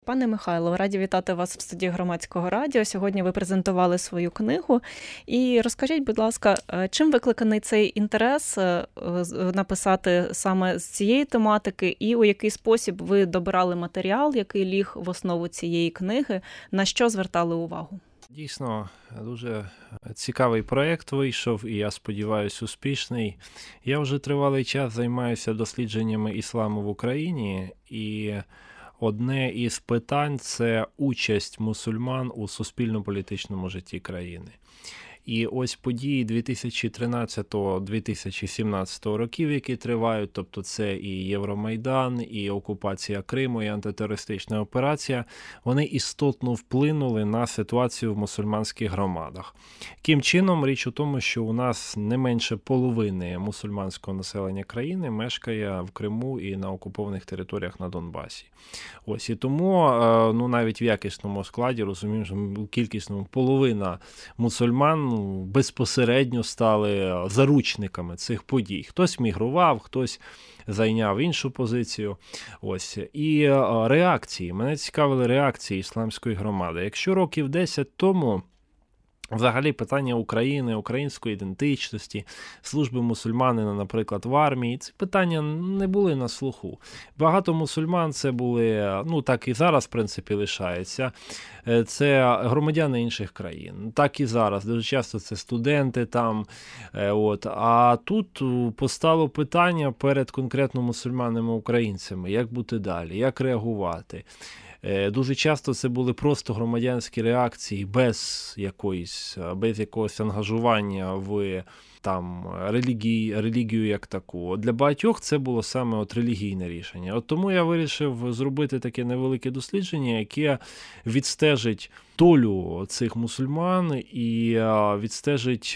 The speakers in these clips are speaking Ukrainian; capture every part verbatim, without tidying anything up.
Пане Михайло, раді вітати вас в студії Громадського радіо. Сьогодні ви презентували свою книгу. І розкажіть, будь ласка, чим викликаний цей інтерес написати саме з цієї тематики і у який спосіб ви добирали матеріал, який ліг в основу цієї книги, на що звертали увагу? Дійсно, дуже цікавий проєкт вийшов, і я сподіваюся, успішний. Я вже тривалий час займаюся дослідженнями ісламу в Україні, і одне із питань – це участь мусульман у суспільно-політичному житті країни. І ось події дві тисячі тринадцятого - дві тисячі сімнадцятого років, які тривають, тобто це і Євромайдан, і окупація Криму, і антитерористична операція, вони істотно вплинули на ситуацію в мусульманських громадах. Яким чином? Річ у тому, що у нас не менше половини мусульманського населення країни мешкає в Криму і на окупованих територіях на Донбасі. Ось і тому, ну навіть в якісному складі, розуміємо, що у кількісному половина мусульман безпосередньо стали заручниками цих подій. Хтось мігрував, хтось зайняв іншу позицію. Ось. І реакції. Мене цікавили реакції ісламської громади. Якщо років десять тому взагалі питання України, української ідентичності, служби мусульманина, наприклад, в армії, ці питання не були на слуху. Багато мусульман це були, ну так і зараз, в принципі, лишається, це громадяни інших країн. Так і зараз, дуже часто це студенти там. От. А тут постало питання перед конкретно мусульманами-українцями, як бути далі, як реагувати. Дуже часто це були просто громадянські реакції без якоїсь, без якогось ангажування в там релігії, релігію як таку. Для багатьох це було саме от релігійне рішення. От тому я вирішив зробити таке невелике дослідження, яке відстежить долю цих мусульман і відстежить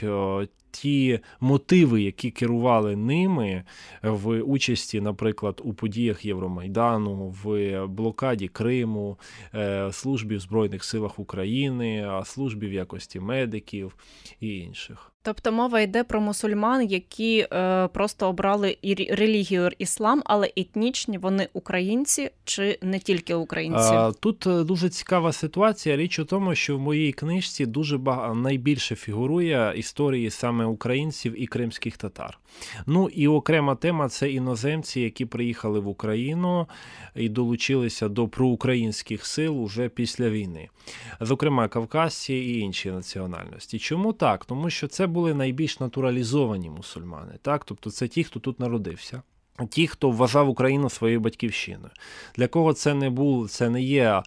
ті мотиви, які керували ними в участі, наприклад, у подіях Євромайдану, в блокаді Криму, службі в Збройних силах України, службі в якості медиків і інших. Тобто мова йде про мусульман, які е, просто обрали і релігію іслам, але етнічні вони українці чи не тільки українці? А, тут дуже цікава ситуація. Річ у тому, що в моїй книжці дуже багато, найбільше фігурує історії саме українців і кримських татар. Ну і окрема тема – це іноземці, які приїхали в Україну і долучилися до проукраїнських сил уже після війни. Зокрема, кавказці і інші національності. Чому так? Тому що це були найбільш натуралізовані мусульмани. Так? Тобто це ті, хто тут народився. Ті, хто вважав Україну своєю батьківщиною. Для кого це не був, це не є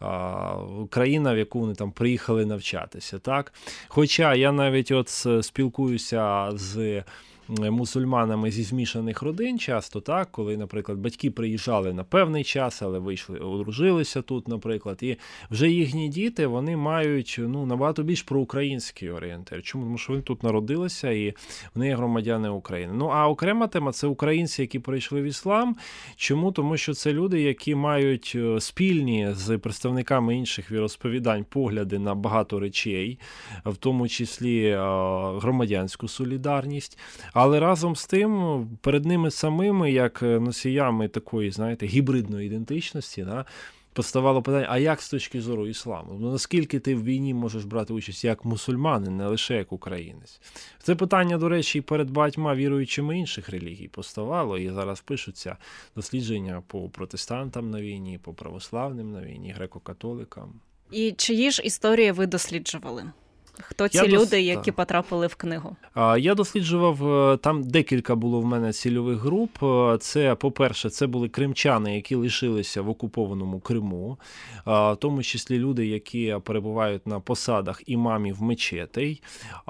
а, країна, в яку вони там приїхали навчатися. Так? Хоча я навіть от спілкуюся з мусульманами зі змішаних родин часто, так, коли, наприклад, батьки приїжджали на певний час, але вийшли, одружилися тут, наприклад, і вже їхні діти, вони мають, ну, набагато більш проукраїнський орієнтир. Чому? Тому що вони тут народилися і вони є громадяни України. Ну, а окрема тема – це українці, які прийшли в іслам. Чому? Тому що це люди, які мають спільні з представниками інших віросповідань погляди на багато речей, в тому числі громадянську солідарність. Але разом з тим, перед ними самими, як носіями такої, знаєте, гібридної ідентичності, да, поставало питання, а як з точки зору ісламу? Ну, наскільки ти в війні можеш брати участь як мусульманин, не лише як українець? Це питання, до речі, і перед багатьма віруючими інших релігій поставало, і зараз пишуться дослідження по протестантам на війні, по православним на війні, греко-католикам. І чиї ж історії ви досліджували? Хто ці Я люди, дос... які потрапили в книгу? Я досліджував, там декілька було в мене цільових груп. Це, по-перше, це були кримчани, які лишилися в окупованому Криму, в тому числі люди, які перебувають на посадах імамів мечетей,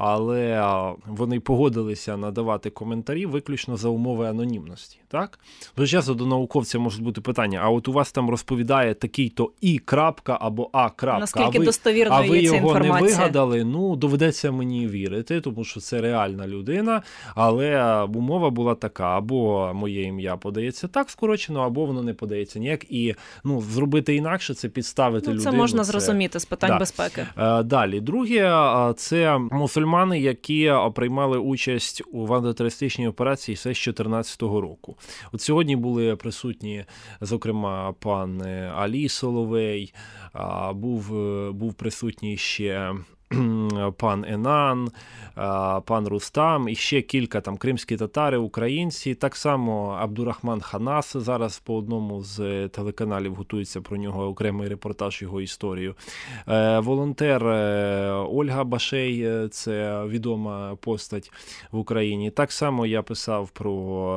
але вони погодилися надавати коментарі виключно за умови анонімності. Так? Дуже часто до науковця можуть бути питання, а от у вас там розповідає такий-то і крапка або а крапка, наскільки а ви, достовірною а ви є ця його інформація? не вигадали? ну, доведеться мені вірити, тому що це реальна людина, але умова була така, або моє ім'я подається так скорочено, або воно не подається ніяк. І, ну, зробити інакше – це підставити ну, людину. Це можна це... зрозуміти з питань да. безпеки. Далі. Друге – це мусульмани, які приймали участь у антитерористичній операції ще з дві тисячі чотирнадцятого року. От сьогодні були присутні, зокрема, пан Алі Соловей, був, був присутній ще пан Енан, пан Рустам і ще кілька там кримські татари, українці. Так само Абдурахман Ханас зараз по одному з телеканалів готується про нього окремий репортаж, його історію. Волонтер Ольга Башей, це відома постать в Україні. Так само я писав про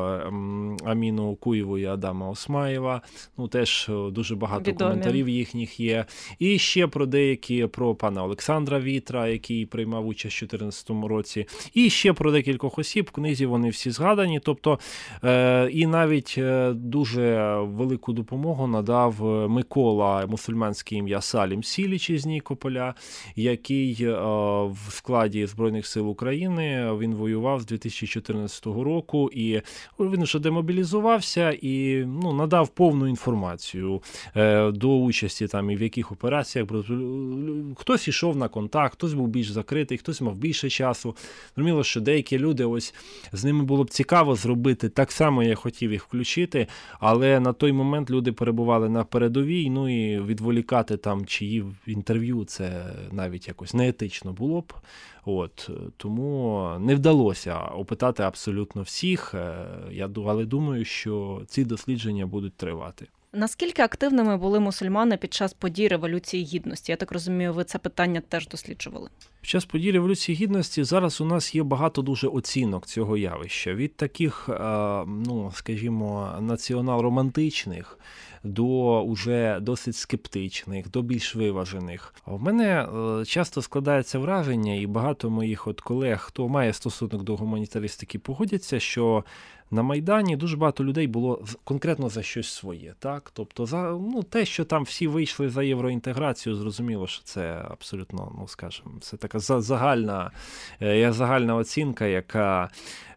Аміну Куєву і Адама Осмаєва. Ну, теж дуже багато відомі. Коментарів їхніх є. І ще про деякі, про пана Олександра Вітра, який приймав участь у дві тисячі чотирнадцятому році. І ще про декількох осіб, в книзі вони всі згадані. Тобто, е, і навіть дуже велику допомогу надав Микола, мусульманське ім'я Салім Сіліч із Нікополя, який е, в складі Збройних сил України, він воював з дві тисячі чотирнадцятого року, і він вже демобілізувався і, ну, надав повну інформацію е, до участі там і в яких операціях. Хтось йшов на контакт, хтось був більш закритий, хтось мав більше часу. Зрозуміло, що деякі люди, ось з ними було б цікаво зробити, так само я хотів їх включити, але на той момент люди перебували на передовій, ну і відволікати там чиї інтерв'ю, це навіть якось неетично було б. От, тому не вдалося опитати абсолютно всіх, я, але думаю, що ці дослідження будуть тривати. Наскільки активними були мусульмани під час подій Революції Гідності? Я так розумію, ви це питання теж досліджували. Під час подій Революції Гідності зараз у нас є багато дуже оцінок цього явища. Від таких, ну, скажімо, націонал-романтичних до уже досить скептичних, до більш виважених. В мене часто складається враження, і багато моїх от колег, хто має стосунок до гуманітаристики, погодяться, що на Майдані дуже багато людей було конкретно за щось своє, так? Тобто, за, ну, те, що там всі вийшли за євроінтеграцію, зрозуміло, що це абсолютно, ну, скажімо, це така загальна, загальна оцінка, яка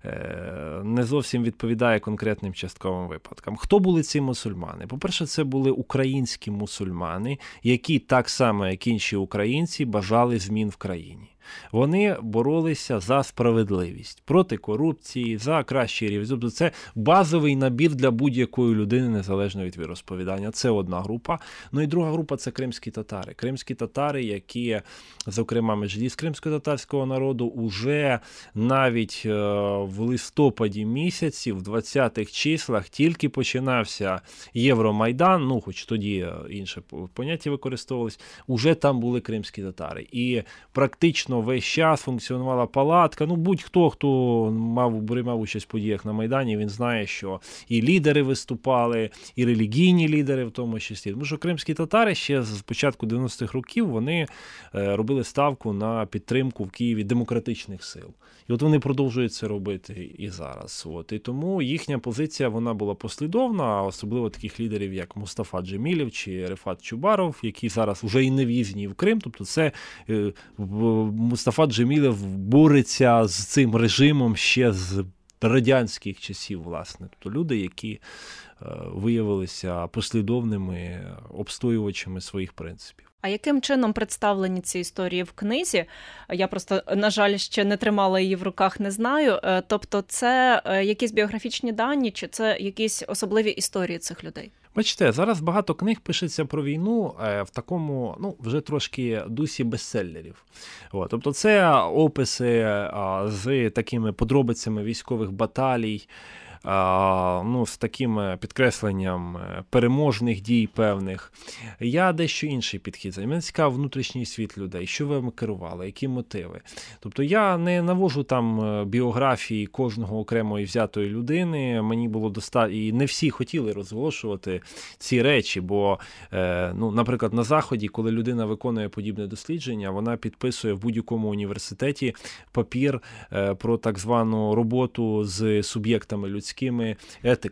не зовсім відповідає конкретним частковим випадкам. Хто були ці мусульмани? По-перше, це були українські мусульмани, які так само, як інші українці, бажали змін в країні. Вони боролися за справедливість, проти корупції, за кращий рівень. Тобто це базовий набір для будь-якої людини, незалежно від віросповідання. Це одна група. Ну і друга група – це кримські татари. Кримські татари, які, зокрема, меджліс кримсько-татарського народу, уже навіть в листопаді місяці, в двадцятих числах, тільки починався Євромайдан, ну, хоч тоді інше поняття використовувалось, уже там були кримські татари. І практично весь час функціонувала палатка. Ну, будь-хто, хто мав, приймав участь в подіях на Майдані, він знає, що і лідери виступали, і релігійні лідери в тому числі. Тому що кримські татари ще з початку дев'яностих років вони робили ставку на підтримку в Києві демократичних сил. І от вони продовжують це робити і зараз. От. І тому їхня позиція, вона була послідовна, особливо таких лідерів, як Мустафа Джемілєв чи Рефат Чубаров, які зараз вже і не в'їзні в Крим. Тобто це е, Мустафа Джемілєв бореться з цим режимом ще з радянських часів, власне. Тобто люди, які е, виявилися послідовними обстоювачами своїх принципів. А яким чином представлені ці історії в книзі? Я просто, на жаль, ще не тримала її в руках, не знаю. Тобто це якісь біографічні дані, чи це якісь особливі історії цих людей? Бачите, зараз багато книг пишеться про війну в такому, ну, вже трошки дусі бестселерів. От, тобто це описи з такими подробицями військових баталій, ну, з таким підкресленням переможних дій певних. Я дещо інший підхід. Мене цікав внутрішній світ людей, що вами керували, які мотиви. Тобто я не навожу там біографії кожного окремої взятої людини, мені було достатньо, і не всі хотіли розголошувати ці речі, бо, ну, наприклад, на Заході, коли людина виконує подібне дослідження, вона підписує в будь-якому університеті папір про так звану роботу з суб'єктами людськими, етику.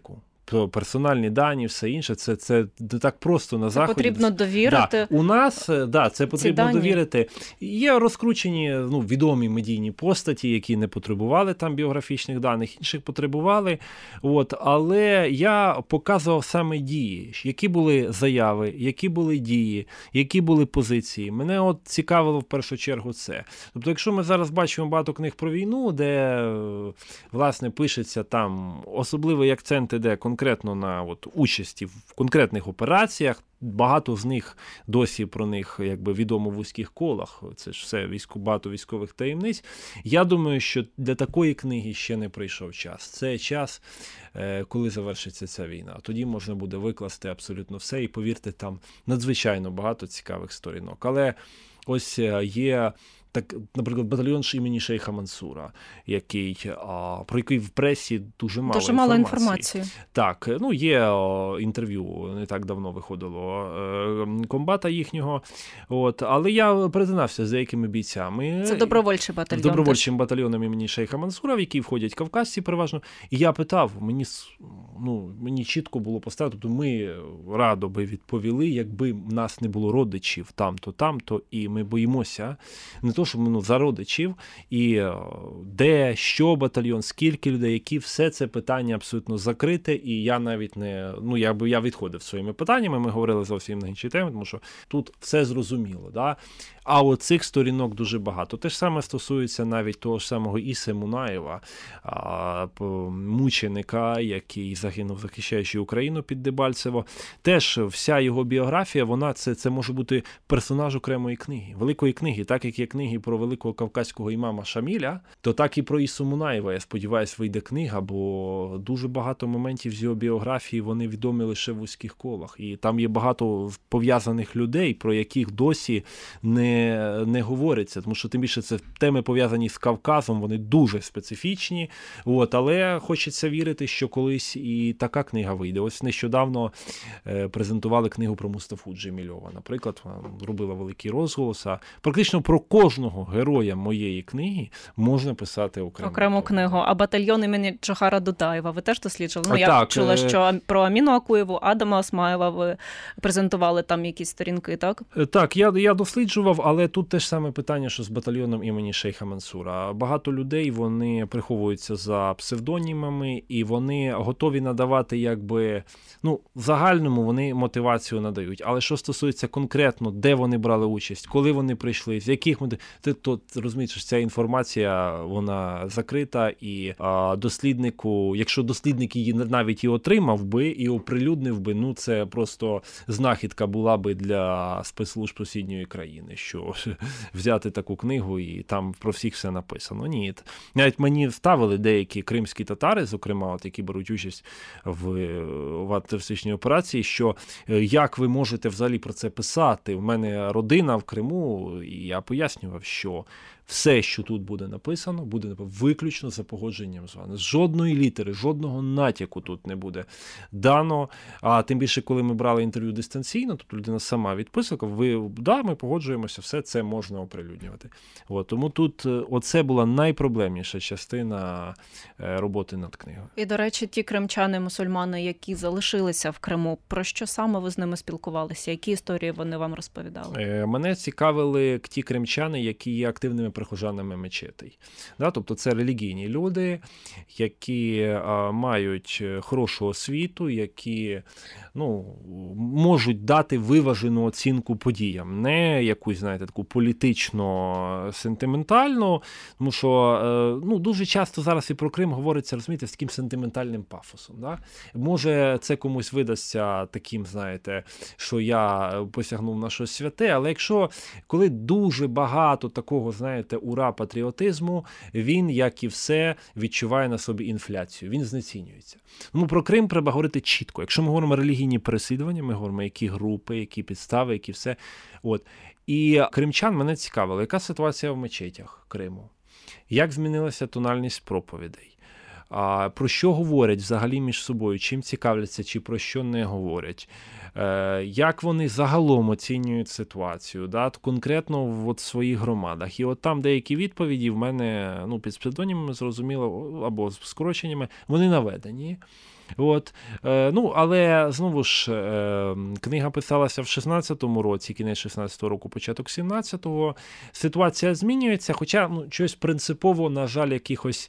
персональні дані, все інше, це, це не так просто на це Заході. Потрібно довірити. Да, у нас, да, це потрібно довірити. Є розкручені, ну, відомі медійні постаті, які не потребували там біографічних даних, інших потребували. От, але я показував саме дії, які були заяви, які були дії, які були позиції. Мене от цікавило в першу чергу це. Тобто, якщо ми зараз бачимо багато книг про війну, де, власне, пишеться там, особливий акцент іде конкретно на от, участі в конкретних операціях, багато з них досі про них якби відомо в вузьких колах, це ж все військо, багато військових таємниць. Я думаю, що для такої книги ще не прийшов час. Це час, коли завершиться ця війна. Тоді можна буде викласти абсолютно все і, повірте, там надзвичайно багато цікавих сторінок. Але ось є... Так, наприклад, батальйон імені Шейха Мансура, який, а, про який в пресі дуже мало дуже інформації. мало інформації. Так, ну є о, інтерв'ю, не так давно виходило, е, комбата їхнього, от, але я перетинався з деякими бійцями. Це добровольчий батальйон. З добровольчим батальйоном імені Шейха Мансура, в який входять кавказці переважно. І я питав, мені, ну, мені чітко було поставити, тобто ми радо би відповіли, якби в нас не було родичів там-то, там-то, і ми боїмося не то, що ну, за родичів, і де, що батальйон, скільки людей, які, все це питання абсолютно закрите, і я навіть не, ну, я, я відходив своїми питаннями, ми говорили зовсім на інші теми, тому що тут все зрозуміло, да? А оцих сторінок дуже багато. Те ж саме стосується навіть того ж самого Іси Мунаєва, мученика, який загинув, захищаючи Україну під Дебальцево. Теж вся його біографія, вона, це, це може бути персонаж окремої книги, великої книги, так як є книги про великого кавказького імама Шаміля, то так і про Ісу Мунаєва, я сподіваюся, вийде книга, бо дуже багато моментів з його біографії, вони відомі лише в вузьких колах. І там є багато пов'язаних людей, про яких досі не, не говориться, тому що тим більше це теми пов'язані з Кавказом, вони дуже специфічні, от, але хочеться вірити, що колись і така книга вийде. Ось нещодавно е, презентували книгу про Мустафу Джемільова, наприклад, робила великий розголос, а практично про кожного героя моєї книги можна писати окрему, окрему книгу. А батальйон імені Джохара Дудаєва ви теж досліджували? Ну, я так, чула, що про Аміну Акуєву, Адама Осмаєва ви презентували там якісь сторінки, так? Так, я, я досліджував, але тут теж саме питання, що з батальйоном імені Шейха Мансура. Багато людей, вони приховуються за псевдонімами, і вони готові надавати, якби, ну, в загальному вони мотивацію надають. Але що стосується конкретно, де вони брали участь, коли вони прийшли, з яких ми... Ти, то, розумієш, що ця інформація, вона закрита, і а, досліднику, якщо дослідник її навіть і отримав би, і оприлюднив би, ну, це просто знахідка була би для спецслужб сусідньої країни, що взяти таку книгу і там про всіх все написано. Ні. Навіть мені ставили деякі кримські татари, зокрема, от, які беруть участь в, в антитерористичній операції, що як ви можете взагалі про це писати? У мене родина в Криму, і я пояснював, що все, що тут буде написано, буде виключно за погодженням з вами. Жодної літери, жодного натяку тут не буде дано. А тим більше, коли ми брали інтерв'ю дистанційно, тобто людина сама відписувала, ви, да, ми погоджуємося, все це можна оприлюднювати. От, тому тут оце була найпроблемніша частина роботи над книгою. І, до речі, ті кримчани, мусульмани, які залишилися в Криму, про що саме ви з ними спілкувалися? Які історії вони вам розповідали? Мене цікавили ті кримчани, які є активними прихожанами мечетей. Да, тобто це релігійні люди, які а, мають хорошу освіту, які, ну, можуть дати виважену оцінку подіям, не якусь, знаєте, таку політично-сентиментальну, тому що ну, дуже часто зараз і про Крим говориться, розумієте, з таким сентиментальним пафосом. Да? Може, це комусь видасться таким, знаєте, що я посягнув на щось святе, але якщо, коли дуже багато такого, знаєте, ура патріотизму, він, як і все, відчуває на собі інфляцію, він знецінюється. Тому про Крим треба говорити чітко. Якщо ми говоримо релігійні переслідування, ми говоримо, які групи, які підстави, які все. От. І кримчан мене цікавило, яка ситуація в мечетях Криму? Як змінилася тональність проповідей? А, про що говорять взагалі між собою? Чим цікавляться, чи про що не говорять? Е, як вони загалом оцінюють ситуацію, да? Конкретно в от своїх громадах? І от там деякі відповіді в мене, ну, під псевдонімами, зрозуміло, або з скороченнями, вони наведені. От, е, ну, але, знову ж, е, книга писалася в шістнадцятому році, кінець шістнадцятого року, початок сімнадцятого. Ситуація змінюється, хоча ну, щось принципово, на жаль, якихось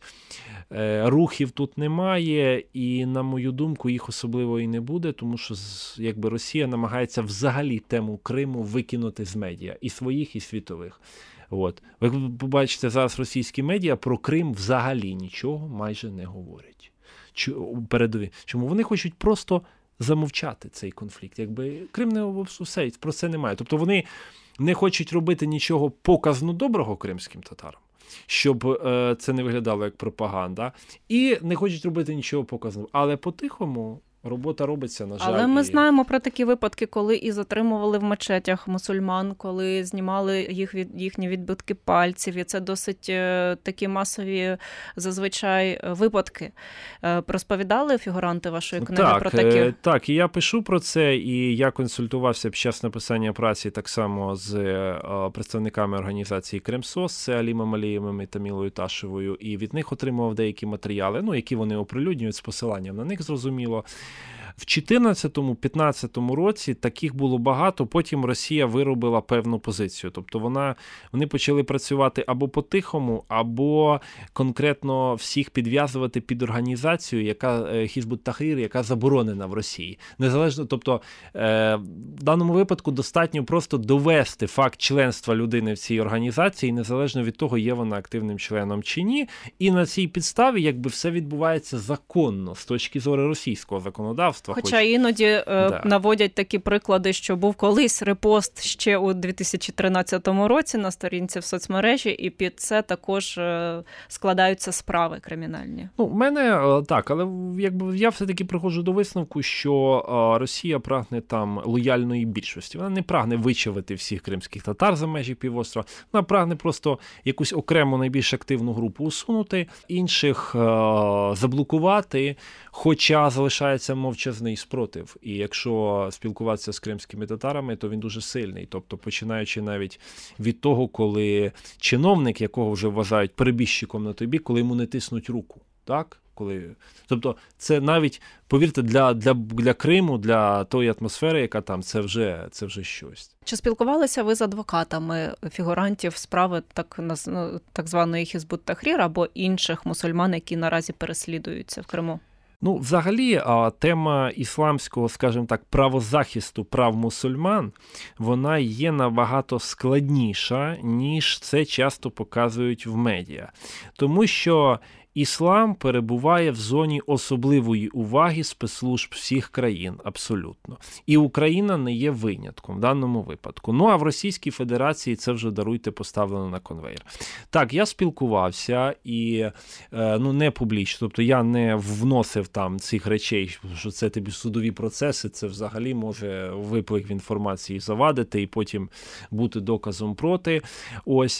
е, рухів тут немає, і, на мою думку, їх особливо і не буде, тому що якби Росія намагається взагалі тему Криму викинути з медіа, і своїх, і світових. От. Ви побачите, зараз російські медіа про Крим взагалі нічого майже не говорять. Передові. Чому? Вони хочуть просто замовчати цей конфлікт. Якби Крим не все, про це немає. Тобто вони не хочуть робити нічого показно доброго кримським татарам, щоб е, це не виглядало як пропаганда, і не хочуть робити нічого показного. Але по-тихому робота робиться, на жаль. Але ми і... знаємо про такі випадки, коли і затримували в мечетях мусульман, коли знімали їх від, їхні відбитки пальців, і це досить е, такі масові, зазвичай, випадки. Е, розповідали фігуранти вашої книги так, про такі? Е, так, і я пишу про це, і я консультувався під час написання праці так само з е, представниками організації Кримсос, це Алімом Алієвим і Тамілою Ташевою, і від них отримував деякі матеріали, ну, які вони оприлюднюють з посиланням на них, зрозуміло. В чотирнадцятому-п'ятнадцятому році таких було багато, потім Росія виробила певну позицію. Тобто вона, вони почали працювати або по-тихому, або конкретно всіх підв'язувати під організацію, яка Хізбут Тахрір, яка заборонена в Росії. Незалежно, тобто е, в даному випадку достатньо просто довести факт членства людини в цій організації, незалежно від того, є вона активним членом чи ні. І на цій підставі якби все відбувається законно з точки зору російського законодавства. Хоча іноді е, да. наводять такі приклади, що був колись репост ще у дві тисячі тринадцятому році на сторінці в соцмережі, і під це також е, складаються справи кримінальні. Ну, в мене так, але якби я все-таки приходжу до висновку, що е, Росія прагне там лояльної більшості. Вона не прагне вичавити всіх кримських татар за межі півострова. Вона прагне просто якусь окрему найбільш активну групу усунути, інших е, заблокувати, хоча залишається мовчазний спротив. І якщо спілкуватися з кримськими татарами, то він дуже сильний. Тобто, починаючи навіть від того, коли чиновник, якого вже вважають перебіжчиком на той бік, коли йому не тиснуть руку. Так? Коли... Тобто, це навіть, повірте, для, для, для Криму, для тої атмосфери, яка там, це вже, це вже щось. Чи спілкувалися ви з адвокатами фігурантів справи так, так званої Хізбут Тахрір або інших мусульман, які наразі переслідуються в Криму? Ну, взагалі, тема ісламського, скажімо так, правозахисту прав мусульман, вона є набагато складніша, ніж це часто показують в медіа. Тому що іслам перебуває в зоні особливої уваги спецслужб всіх країн, абсолютно. І Україна не є винятком в даному випадку. Ну, а в Російській Федерації це вже, даруйте, поставлено на конвейер. Так, я спілкувався і, ну, не публічно, тобто я не вносив там цих речей, що це тобі судові процеси, це взагалі може виплив інформації завадити і потім бути доказом проти. Ось.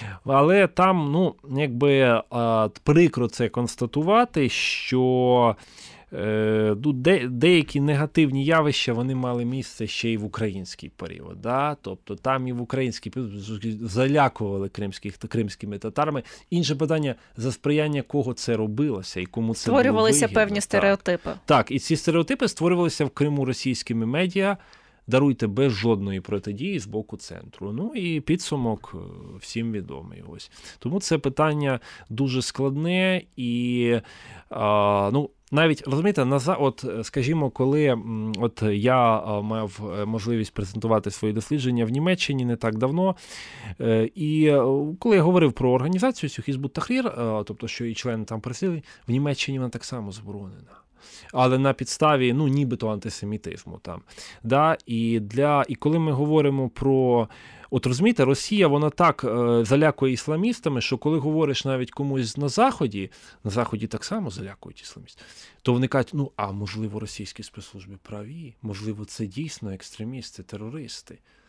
Але там, ну, якби прикро це констатувати, що е, де, деякі негативні явища, вони мали місце ще й в український період. Да? Тобто там і в український період залякували кримських, кримськими татарами. Інше питання, за сприяння кого це робилося і кому це створювалися вигідно. Певні стереотипи. Так. так, і ці стереотипи створювалися в Криму російськими медіа, даруйте, без жодної протидії з боку центру. Ну і підсумок всім відомий. Ось. Тому це питання дуже складне і, а, ну, навіть, розумієте, назад, от, скажімо, коли от я мав можливість презентувати свої дослідження в Німеччині не так давно, і коли я говорив про організацію цю Хізбут Тахрір, тобто, що і члени там переслідувані, в Німеччині вона так само заборонена. Але на підставі, ну, нібито антисемітизму там. Да? І, для... І коли ми говоримо про... От розумієте, Росія, вона так е, залякує ісламістами, що коли говориш навіть комусь на Заході, на Заході так само залякують ісламістів, то вони кажуть, ну, а можливо російські спецслужби праві, можливо це дійсно екстремісти, терористи.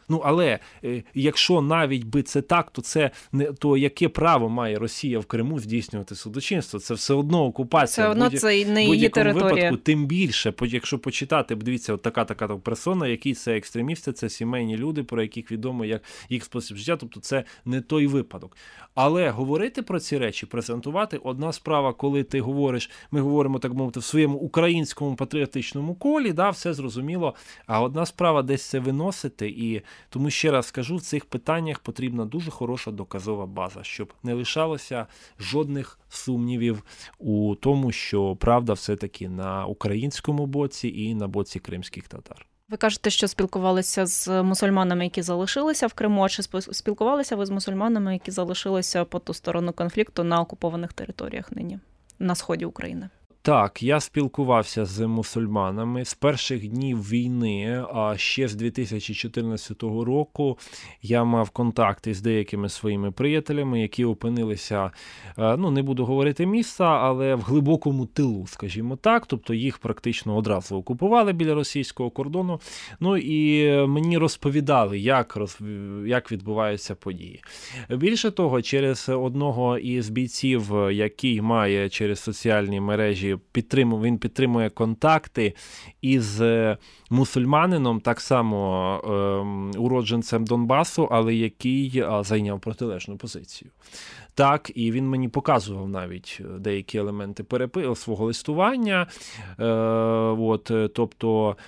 Ну, але е, якщо навіть би це так, то це не то яке право має Росія в Криму здійснювати судочинство? Це все одно окупація. Все одно Будь, це не в її будь-якому територія. випадку, тим більше, якщо почитати, дивіться, от така така персона, які це екстремісти, це сімейні люди, про яких відомо як їх спосіб життя, тобто це не той випадок. Але говорити про ці речі, презентувати, одна справа, коли ти говориш, ми говоримо, так мовити, в своєму українському патріотичному колі, да, все зрозуміло, а одна справа десь це виносити, і тому ще раз скажу, в цих питаннях потрібна дуже хороша доказова база, щоб не лишалося жодних сумнівів у тому, що правда все-таки на українському боці і на боці кримських татар. Ви кажете, що спілкувалися з мусульманами, які залишилися в Криму, а чи спілкувалися ви з мусульманами, які залишилися по ту сторону конфлікту на окупованих територіях нині, на сході України? Так, я спілкувався з мусульманами з перших днів війни, а ще з дві тисячі чотирнадцятого року я мав контакти з деякими своїми приятелями, які опинилися, ну не буду говорити міста, але в глибокому тилу, скажімо так, тобто їх практично одразу окупували біля російського кордону, ну і мені розповідали, як, роз... як відбуваються події. Більше того, через одного із бійців, який має через соціальні мережі Підтримує, він підтримує контакти із мусульманином, так само е, уродженцем Донбасу, але який е, зайняв протилежну позицію. Так, і він мені показував навіть деякі елементи перепи... свого листування. Е, от, тобто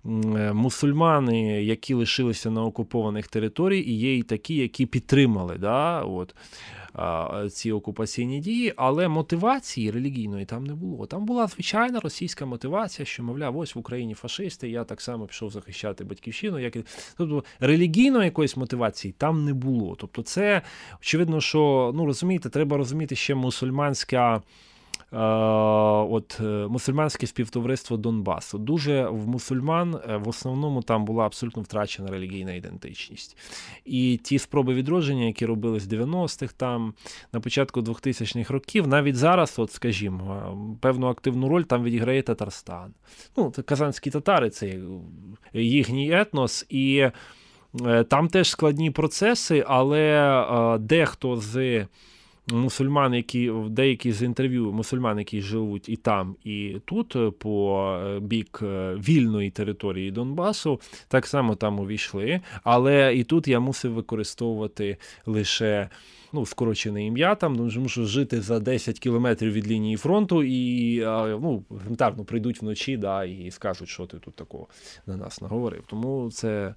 мусульмани, які лишилися на окупованих територіях, і є і такі, які підтримали, да, от, ці окупаційні дії, але мотивації релігійної там не було. Там була звичайна російська мотивація, що, мовляв, ось в Україні фашисти, я так само пішов захищати батьківщину. Як... Тобто релігійної якоїсь мотивації там не було. Тобто це, очевидно, що, ну, розумієте, треба розуміти ще мусульманська От мусульманське співтовариство Донбасу. Дуже в мусульман в основному там була абсолютно втрачена релігійна ідентичність. І ті спроби відродження, які робили з дев'яностих, там, на початку двохтисячних років, навіть зараз, от, скажімо, певну активну роль там відіграє Татарстан. Ну, казанські татари – це їхній етнос, і там теж складні процеси, але дехто з мусульман, які, деякі з інтерв'ю мусульман, які живуть і там, і тут, по бік вільної території Донбасу, так само там увійшли, але і тут я мусив використовувати лише, ну, скорочене ім'я там, тому що жити за десять кілометрів від лінії фронту і, ну, елементарно прийдуть вночі, да, і скажуть, що ти тут такого на нас наговорив. Тому це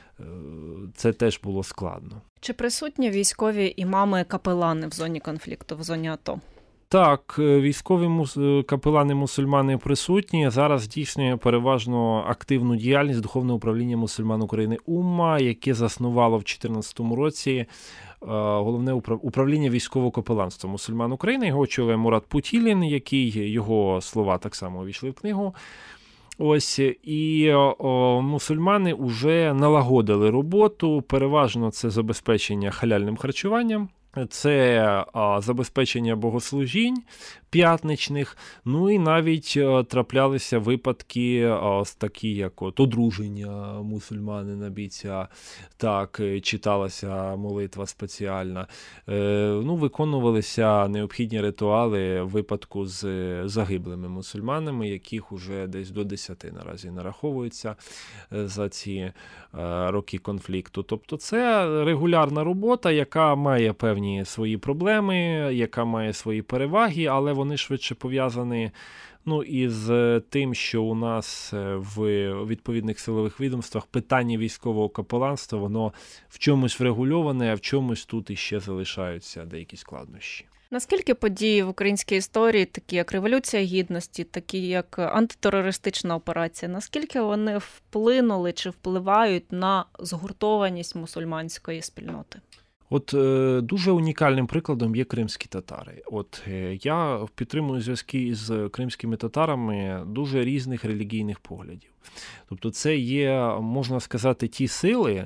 Це теж було складно. Чи присутні військові імами-капелани в зоні конфлікту, в зоні АТО? Так, військові мус- капелани-мусульмани присутні. Зараз здійснює переважно активну діяльність Духовне управління мусульман України УММА, яке заснувало в дві тисячі чотирнадцятому році головне управління військового капеланства мусульман України. Його очолює Мурат Путілін, який, його слова так само увійшли в книгу. Ось, і о, мусульмани вже налагодили роботу, переважно це забезпечення халяльним харчуванням, це а, забезпечення богослужінь п'ятничних, ну і навіть а, траплялися випадки а, такі, як от одруження мусульманина бійця, так, читалася молитва спеціальна, е, ну, виконувалися необхідні ритуали в випадку з загиблими мусульманами, яких уже десь до десяти наразі нараховується за ці е, роки конфлікту. Тобто це регулярна робота, яка має певні свої проблеми, яка має свої переваги, але вони швидше пов'язані, ну, із тим, що у нас в відповідних силових відомствах питання військового капеланства, воно в чомусь врегульоване, а в чомусь тут іще залишаються деякі складнощі. Наскільки події в українській історії, такі як Революція Гідності, такі як антитерористична операція, наскільки вони вплинули чи впливають на згуртованість мусульманської спільноти? От е, дуже унікальним прикладом є кримські татари. От е, я підтримую зв'язки з кримськими татарами дуже різних релігійних поглядів. Тобто це є, можна сказати, ті сили,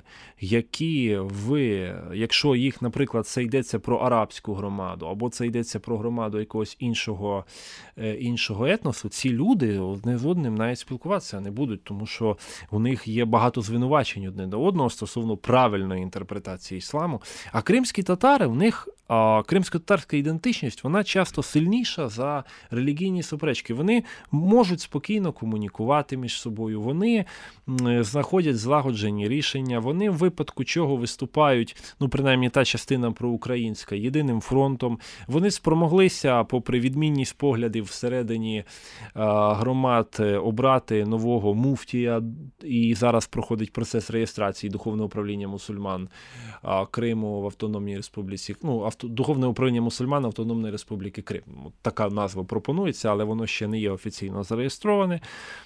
які ви, якщо їх, наприклад, це йдеться про арабську громаду, або це йдеться про громаду якогось іншого, іншого етносу, ці люди одне з одним навіть спілкуватися не будуть, тому що у них є багато звинувачень одне до одного стосовно правильної інтерпретації ісламу. А кримські татари, в них а кримсько-татарська ідентичність, вона часто сильніша за релігійні суперечки. Вони можуть спокійно комунікувати між собою, вони знаходять злагоджені рішення, вони в випадку чого виступають, ну, принаймні та частина проукраїнська, єдиним фронтом. Вони спромоглися, попри відмінність поглядів всередині а, громад, обрати нового муфтія, і зараз проходить процес реєстрації Духовного управління мусульман а, Криму в Автономній Республіці, ну, Духовне управління мусульман Автономної Республіки Крим. Така назва пропонується, але воно ще не є офіційно зареєстроване.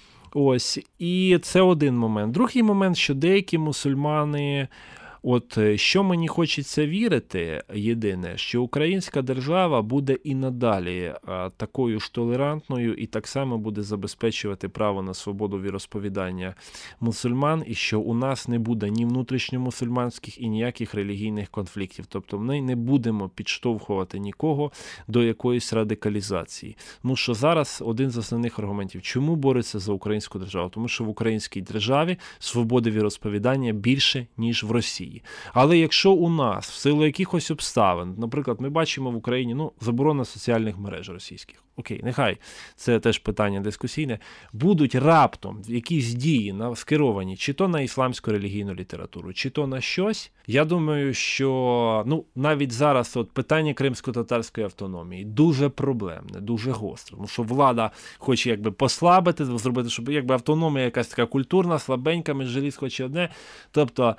Ось. І це один момент. Другий момент, що деякі мусульмани, от що мені хочеться вірити, єдине, що українська держава буде і надалі а, такою ж толерантною і так само буде забезпечувати право на свободу віросповідання мусульман, і що у нас не буде ні внутрішньомусульманських і ніяких релігійних конфліктів. Тобто ми не будемо підштовхувати нікого до якоїсь радикалізації. Тому що зараз один з основних аргументів, чому бореться за українську державу? Тому що в українській державі свободи віросповідання більше, ніж в Росії. Але якщо у нас в силу якихось обставин, наприклад, ми бачимо в Україні, ну, заборона соціальних мереж російських, окей, нехай це теж питання дискусійне, будуть раптом якісь дії скеровані чи то на ісламську релігійну літературу, чи то на щось, я думаю, що, ну, навіть зараз от питання кримсько-татарської автономії дуже проблемне, дуже гостре, тому що влада хоче якби послабити, зробити, щоб якби автономія якась така культурна, слабенька, меджліс хоче одне, тобто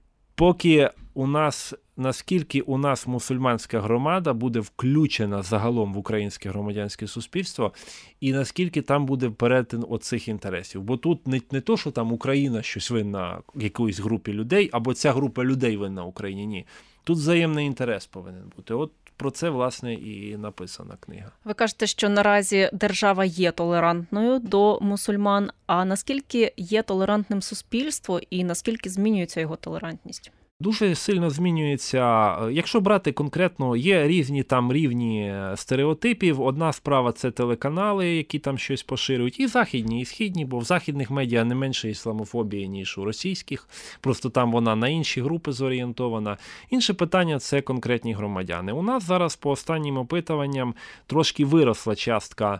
поки у нас, наскільки у нас мусульманська громада буде включена загалом в українське громадянське суспільство, і наскільки там буде перетин оцих інтересів. Бо тут не, не то, що там Україна щось винна якоїсь групі людей, або ця група людей винна Україні, ні. Тут взаємний інтерес повинен бути. От про це, власне, і написана книга. Ви кажете, що наразі держава є толерантною до мусульман, а наскільки є толерантним суспільство і наскільки змінюється його толерантність? Дуже сильно змінюється. Якщо брати конкретно, є різні там рівні стереотипів. Одна справа – це телеканали, які там щось поширюють, і західні, і східні, бо в західних медіа не менше ісламофобії, ніж у російських. Просто там вона на інші групи зорієнтована. Інше питання – це конкретні громадяни. У нас зараз по останнім опитуванням трошки виросла частка,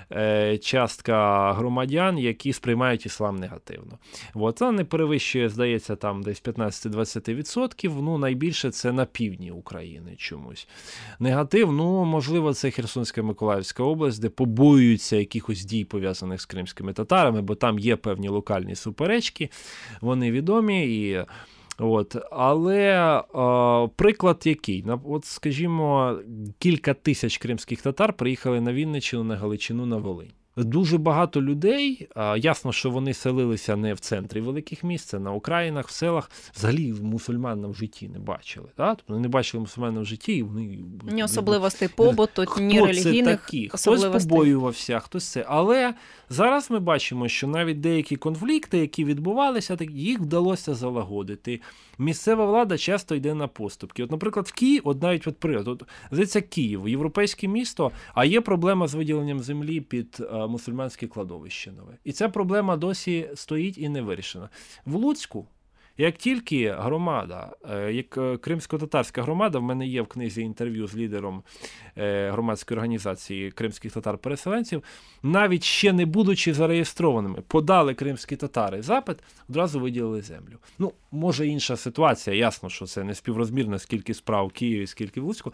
е, частка громадян, які сприймають іслам негативно. От, це не перевищує, здається, там десь п'ятнадцять-двадцять відсотків. Ну, найбільше це на півдні України чомусь. Негатив, ну, можливо, це Херсонська, Миколаївська область, де побоюються якихось дій, пов'язаних з кримськими татарами, бо там є певні локальні суперечки, вони відомі, і от, але е, приклад який? От, скажімо, кілька тисяч кримських татар приїхали на Вінниччину, на Галичину, на Волинь. Дуже багато людей, ясно, що вони селилися не в центрі великих міст, це на окраїнах, в селах, взагалі мусульман в житті не бачили. Так? Тобто вони не бачили мусульман в житті. І вони, ні особливостей побуту, хто ні релігійних такі? особливостей. Хтось побоювався, хтось це. Але зараз ми бачимо, що навіть деякі конфлікти, які відбувалися, їх вдалося залагодити. Місцева влада часто йде на поступки. От, наприклад, в Києві, от навіть от приклад, от, здається, Київ, європейське місто, а є проблема з виділенням землі під а, мусульманське кладовище нове. І ця проблема досі стоїть і не вирішена. В Луцьку, як тільки громада, як кримсько-татарська громада, в мене є в книзі інтерв'ю з лідером громадської організації кримських татар-переселенців, навіть ще не будучи зареєстрованими, подали кримські татари запит, одразу виділили землю. Ну, може інша ситуація, ясно, що це не співрозмірно, скільки справ в Києві, скільки в Луцьку,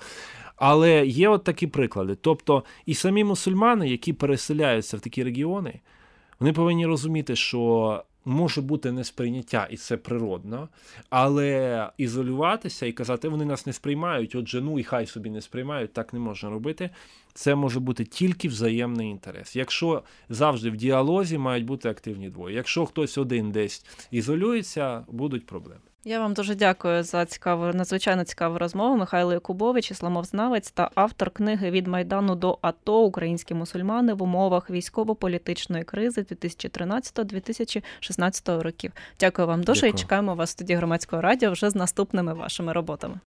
але є от такі приклади. Тобто і самі мусульмани, які переселяються в такі регіони, вони повинні розуміти, що може бути несприйняття, і це природно, але ізолюватися і казати, вони нас не сприймають, отже, ну і хай собі не сприймають, так не можна робити. Це може бути тільки взаємний інтерес. Якщо завжди в діалозі мають бути активні двоє. Якщо хтось один десь ізолюється, будуть проблеми. Я вам дуже дякую за цікаву, надзвичайно цікаву розмову. Михайло Якубович, ісламознавець та автор книги «Від Майдану до АТО. Українські мусульмани в умовах військово-політичної кризи дві тисячі тринадцятого - дві тисячі шістнадцятого років». Дякую вам дуже. Дякую. І чекаємо вас в студії Громадського радіо вже з наступними вашими роботами.